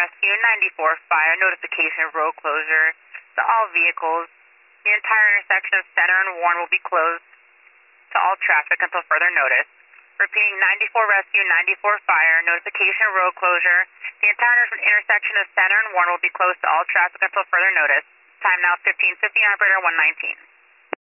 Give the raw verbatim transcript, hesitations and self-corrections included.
Rescue ninety-four Fire, notification of road closure to all vehicles. The entire intersection of Center and Warren will be closed to all traffic until further notice. Repeating, ninety-four Rescue, ninety-four Fire, notification of road closure. The entire intersection of Center and Warren will be closed to all traffic until further notice. Time now fifteen fifty, operator one nineteen.